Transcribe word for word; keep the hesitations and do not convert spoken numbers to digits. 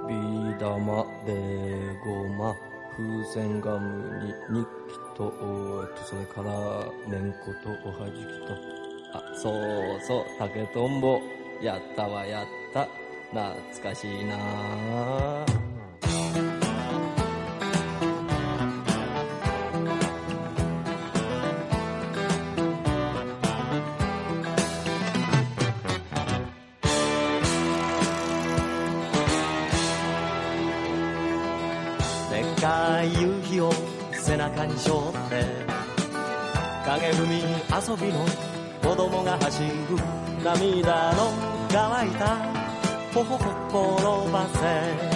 ビー玉でごま風船ガムに日記と、えっと、それからめんことおはじきと、あ、そうそう竹とんぼやったわやった、懐かしいなあ。 でっかい夕日を背中に背負って影踏み遊びの子供が走る、涙の乾いた頬を転ばせ